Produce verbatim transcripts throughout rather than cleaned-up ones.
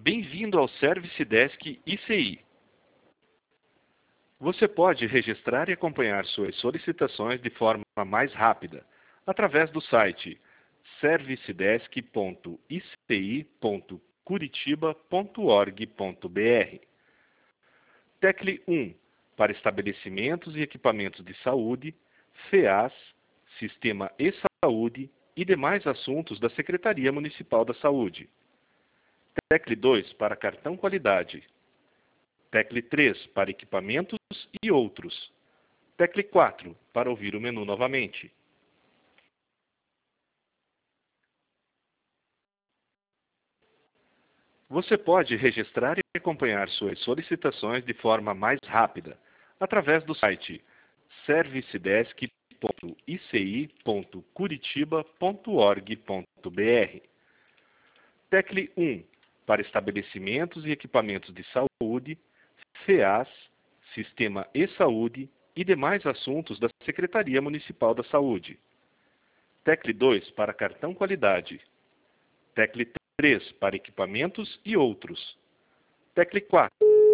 Bem-vindo ao Service Desk I C I. Você pode registrar e acompanhar suas solicitações de forma mais rápida através do site servicedesk ponto i c i ponto curitiba ponto org ponto br. Tecle um para estabelecimentos e equipamentos de saúde, F E A S, Sistema e-Saúde e demais assuntos da Secretaria Municipal da Saúde. Tecle dois para cartão qualidade. Tecle três para equipamentos e outros. Tecle quatro para ouvir o menu novamente. Você pode registrar e acompanhar suas solicitações de forma mais rápida através do site servicedesk ponto i c i ponto curitiba ponto org ponto br. Tecle um para estabelecimentos e equipamentos de saúde, F E A S, Sistema e-Saúde e demais assuntos da Secretaria Municipal da Saúde. Tecle dois para cartão qualidade. Tecle três para equipamentos e outros. Tecle quatro.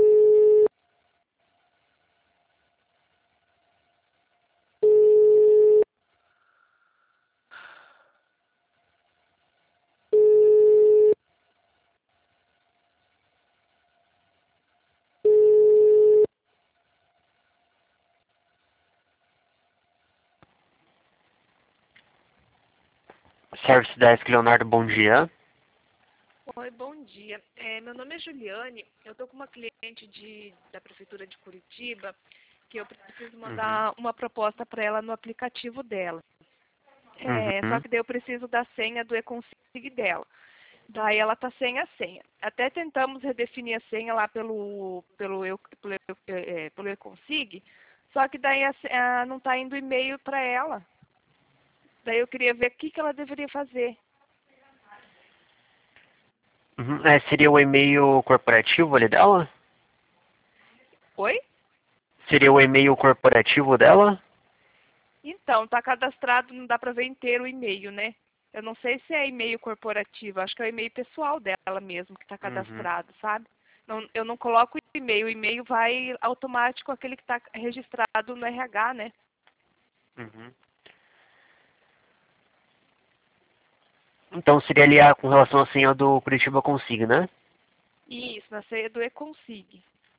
Service Desk Leonardo, bom dia. Oi, bom dia. É, meu nome é Juliane, eu estou com uma cliente de, da Prefeitura de Curitiba que eu preciso mandar Uhum. uma proposta para ela no aplicativo dela. É, Uhum. Só que daí eu preciso da senha do e-consig dela. Daí ela está sem a senha. Até tentamos redefinir a senha lá pelo, pelo, eu, pelo, é, pelo e-consig, só que daí a, a, não está indo e-mail para ela. Daí eu queria ver o que, que ela deveria fazer. Uhum. É, seria o e-mail corporativo ali dela? Oi? Seria o e-mail corporativo dela? Então, está cadastrado, não dá para ver inteiro o e-mail, né? Eu não sei se é e-mail corporativo, acho que é o e-mail pessoal dela mesmo que está Uhum. cadastrado, sabe? Não, eu não coloco o e-mail, o e-mail vai automático aquele que está registrado no R H, né? Uhum. Então seria ali a, com relação à senha do Curitiba Consig, né? Isso, na senha do e-consig.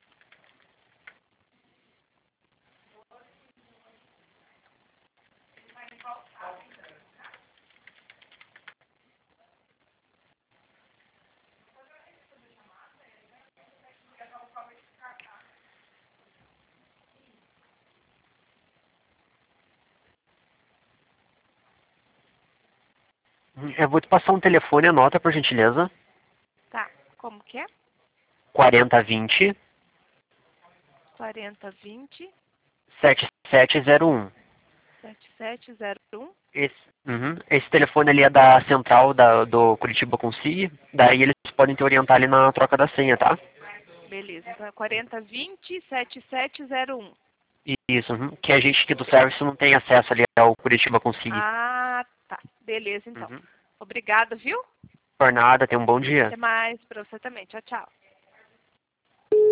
Uhum. Eu vou te passar um telefone, anota por gentileza. Tá, como que é? quarenta vinte, quarenta vinte, setenta e sete zero um. sete sete zero um. Esse, uhum. Esse telefone ali é da central da, do Curitiba Consig. Daí eles podem te orientar ali na troca da senha, tá? Beleza, então é quarenta vinte, setenta e sete zero um. Isso, uhum. Que a gente aqui do serviço não tem acesso ali ao Curitiba Consig. Ah, tá. Beleza, então. Uhum. Obrigada, viu? Por nada, tenha um bom dia. Até mais para você também. Tchau, tchau.